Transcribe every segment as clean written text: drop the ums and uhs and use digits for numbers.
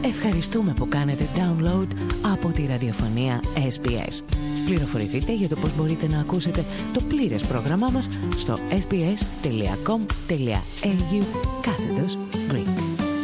Ευχαριστούμε που κάνετε download από τη ραδιοφωνία SBS. Πληροφορηθείτε για το πώς μπορείτε να ακούσετε το πλήρες πρόγραμμά μας στο sbs.com.au/Greek.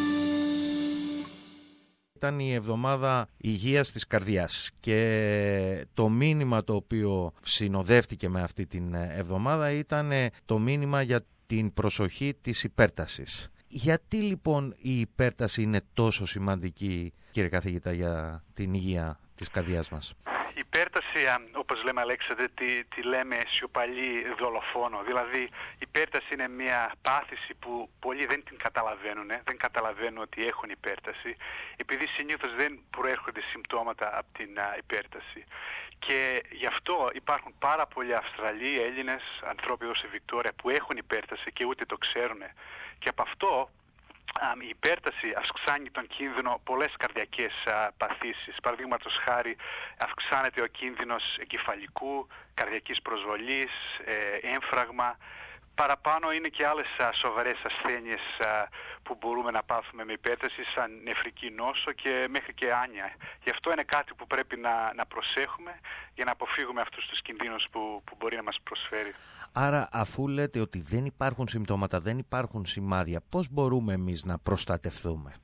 Ήταν η εβδομάδα υγείας της καρδιάς και το μήνυμα το οποίο συνοδεύτηκε με αυτή την εβδομάδα ήταν το μήνυμα για την προσοχή της υπέρτασης. Γιατί λοιπόν η υπέρταση είναι τόσο σημαντική, κύριε καθηγητά, για την υγεία της καρδιάς μας? Η υπέρταση, όπως λέμε Αλέξανδρε, τη λέμε σιωπαλή δολοφόνο. Δηλαδή η υπέρταση είναι μια πάθηση που πολλοί δεν την καταλαβαίνουν, δεν καταλαβαίνουν ότι έχουν υπέρταση, επειδή συνήθως δεν προέρχονται συμπτώματα από την υπέρταση. Και γι' αυτό υπάρχουν πάρα πολλοί Αυστραλοί, Έλληνες, ανθρώποι εδώ στη Βικτόρια που έχουν υπέρταση και ούτε το ξέρουν. Και από αυτό η υπέρταση αυξάνει τον κίνδυνο πολλές καρδιακές παθήσεις. Παραδείγματος χάρη, αυξάνεται ο κίνδυνος εγκεφαλικού, καρδιακής προσβολής, έμφραγμα. Παραπάνω είναι και άλλες σοβαρές ασθένειες που μπορούμε να πάθουμε με υπέρταση, σαν νεφρική νόσο και μέχρι και άνοια. Γι' αυτό είναι κάτι που πρέπει να προσέχουμε για να αποφύγουμε αυτούς τους κινδύνους που μπορεί να μας προσφέρει. Άρα, αφού λέτε ότι δεν υπάρχουν συμπτώματα, δεν υπάρχουν σημάδια, πώς μπορούμε εμείς να προστατευτούμε?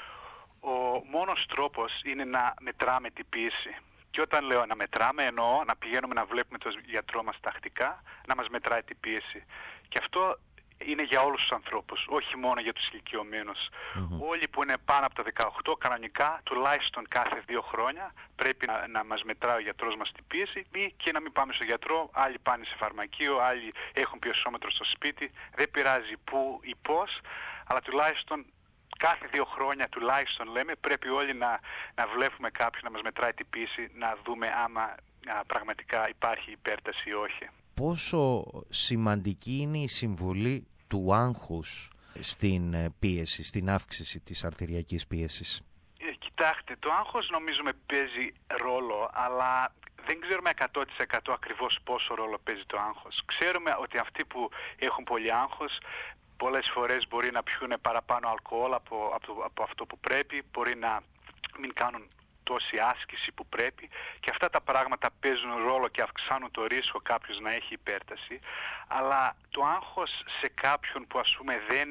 Ο μόνος τρόπος είναι να μετράμε την πίεση. Και όταν λέω να μετράμε, εννοώ να πηγαίνουμε να βλέπουμε τον γιατρό μας τακτικά, να μας μετράει την πίεση. Και αυτό είναι για όλους τους ανθρώπους, όχι μόνο για τους ηλικιωμένους. Όλοι που είναι πάνω από τα 18, κανονικά, τουλάχιστον κάθε 2 χρόνια, πρέπει να μας μετράει ο γιατρός μας την πίεση ή και να μην πάμε στον γιατρό. Άλλοι πάνε σε φαρμακείο, άλλοι έχουν πιεσόμετρο στο σπίτι. Δεν πειράζει πού ή πώς, αλλά τουλάχιστον κάθε 2 χρόνια τουλάχιστον λέμε πρέπει όλοι να βλέπουμε κάποιον να μας μετράει την πίεση, να δούμε άμα πραγματικά υπάρχει υπέρταση ή όχι. Πόσο σημαντική είναι η συμβολή του άγχους στην πίεση, στην αύξηση της αρτηριακής πίεσης? Κοιτάξτε, το άγχος νομίζουμε παίζει ρόλο, αλλά δεν ξέρουμε 100% ακριβώς πόσο ρόλο παίζει το άγχος. Ξέρουμε ότι αυτοί που έχουν πολύ άγχος πολλές φορές μπορεί να πιούνε παραπάνω αλκοόλ από αυτό που πρέπει, μπορεί να μην κάνουν τόση άσκηση που πρέπει και αυτά τα πράγματα παίζουν ρόλο και αυξάνουν το ρίσκο κάποιος να έχει υπέρταση. Αλλά το άγχος σε κάποιον που ας πούμε δεν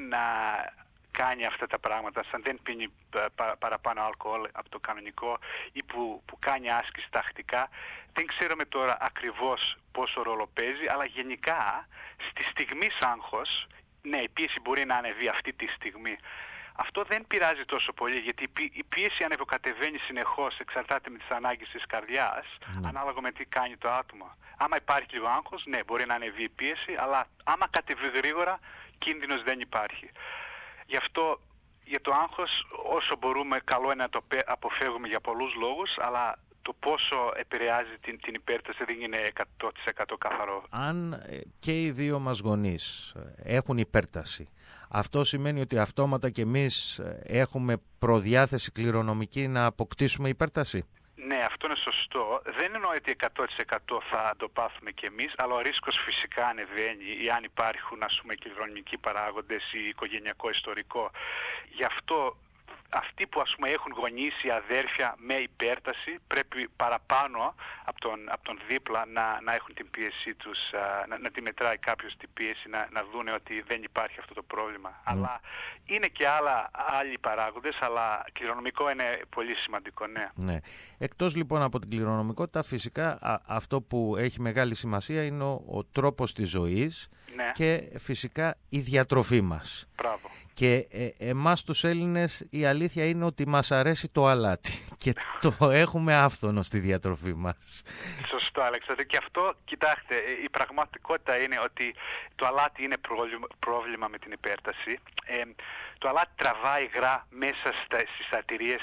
κάνει αυτά τα πράγματα, σαν δεν πίνει παραπάνω αλκοόλ από το κανονικό ή που κάνει άσκηση τακτικά, δεν ξέρουμε τώρα ακριβώς πόσο ρόλο παίζει, αλλά γενικά στη στιγμή άγχος, ναι, η πίεση μπορεί να ανεβεί αυτή τη στιγμή. Αυτό δεν πειράζει τόσο πολύ, γιατί η πίεση ανεβοκατεβαίνει συνεχώς, εξαρτάται με τις ανάγκες της καρδιάς, ανάλογα με τι κάνει το άτομο. Άμα υπάρχει λίγο άγχος, ναι, μπορεί να ανεβεί η πίεση, αλλά άμα κατεβεί γρήγορα, κίνδυνος δεν υπάρχει. Γι' αυτό για το άγχος, όσο μπορούμε, καλό είναι να το αποφεύγουμε για πολλούς λόγους, αλλά το πόσο επηρεάζει την υπέρταση δεν είναι 100% καθαρό. Αν και οι δύο μας γονείς έχουν υπέρταση, αυτό σημαίνει ότι αυτόματα και εμείς έχουμε προδιάθεση κληρονομική να αποκτήσουμε υπέρταση? Ναι, αυτό είναι σωστό. Δεν εννοώ ότι 100% θα το πάθουμε κι εμείς, αλλά ο ρίσκος φυσικά ανεβαίνει ή αν υπάρχουν ας πούμε κληρονομικοί παράγοντες ή οικογενειακό ιστορικό. Γι' αυτό αυτοί που ας πούμε έχουν γονείς ή αδέρφια με υπέρταση πρέπει παραπάνω από τον δίπλα να έχουν την πίεσή τους, να τη μετράει κάποιος την πίεση, να δούνε ότι δεν υπάρχει αυτό το πρόβλημα. Αλλά είναι και άλλοι παράγοντες, αλλά κληρονομικό είναι πολύ σημαντικό, ναι. Ναι. Εκτός λοιπόν από την κληρονομικότητα, φυσικά αυτό που έχει μεγάλη σημασία είναι ο τρόπος της ζωής, ναι, και φυσικά η διατροφή μας. Μπράβο. Και εμάς τους Έλληνες η αλήθεια είναι ότι μας αρέσει το αλάτι και το έχουμε άφθονο στη διατροφή μας. Σωστό, Αλέξανδρε. Και αυτό, κοιτάξτε, η πραγματικότητα είναι ότι το αλάτι είναι πρόβλημα με την υπέρταση. Το αλάτι τραβάει υγρά μέσα στις αρτηρίες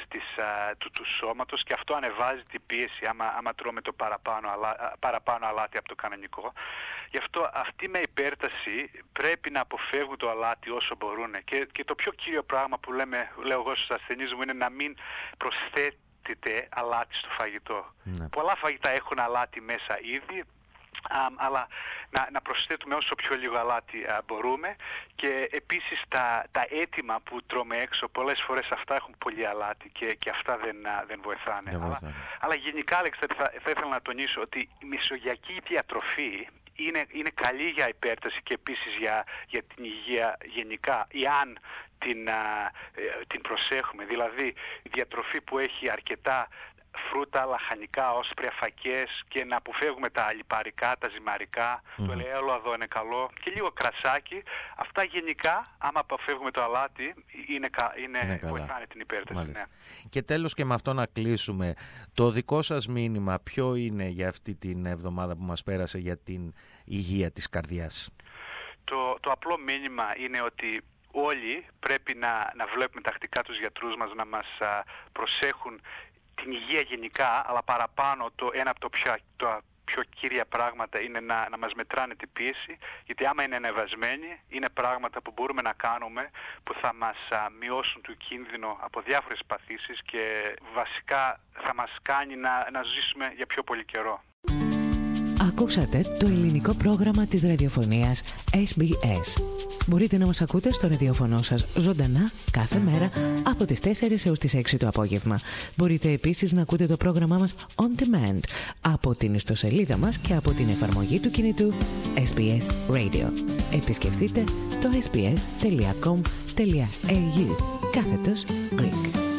του σώματος και αυτό ανεβάζει την πίεση άμα τρώμε το παραπάνω αλάτι από το κανονικό. Γι' αυτό αυτοί με υπέρταση πρέπει να αποφεύγουν το αλάτι όσο μπορούν. Και το πιο κύριο πράγμα που λέω εγώ στους ασθενείς μου είναι να μην προσθέτετε αλάτι στο φαγητό. Ναι. Πολλά φαγητά έχουν αλάτι μέσα ήδη. αλλά να προσθέτουμε όσο πιο λίγο αλάτι μπορούμε, και επίσης τα έτοιμα που τρώμε έξω πολλές φορές αυτά έχουν πολύ αλάτι και αυτά δεν βοηθάνε. Αλλά γενικά, Άλεξ, θα ήθελα να τονίσω ότι η μεσογειακή διατροφή είναι καλή για υπέρταση και επίσης για την υγεία γενικά, εάν την προσέχουμε. Δηλαδή η διατροφή που έχει αρκετά φρούτα, λαχανικά, όσπρια, φακές, και να αποφεύγουμε τα λιπαρικά, τα ζυμαρικά, το ελαιόλαδο είναι καλό, και λίγο κρασάκι. Αυτά γενικά, άμα αποφεύγουμε το αλάτι, βοηθάνε την υπέρταση. Ναι. Και τέλος, και με αυτό να κλείσουμε, το δικό σας μήνυμα ποιο είναι για αυτή την εβδομάδα που μας πέρασε για την υγεία της καρδιάς? Το απλό μήνυμα είναι ότι όλοι πρέπει να βλέπουμε τακτικά τους γιατρούς μας να μας προσέχουν την υγεία γενικά, αλλά παραπάνω ένα από τα πιο κύρια πράγματα είναι να μας μετράνε την πίεση, γιατί άμα είναι ανεβασμένη, είναι πράγματα που μπορούμε να κάνουμε που θα μας μειώσουν το κίνδυνο από διάφορες παθήσεις και βασικά θα μας κάνει να ζήσουμε για πιο πολύ καιρό. Ακούσατε το ελληνικό πρόγραμμα της ραδιοφωνίας SBS. Μπορείτε να μας ακούτε στο ραδιοφωνό σας ζωντανά κάθε μέρα από τις 4 έως τις 6 το απόγευμα. Μπορείτε επίσης να ακούτε το πρόγραμμά μας on demand από την ιστοσελίδα μας και από την εφαρμογή του κινητού SBS Radio. Επισκεφτείτε το sbs.com.au/Greek.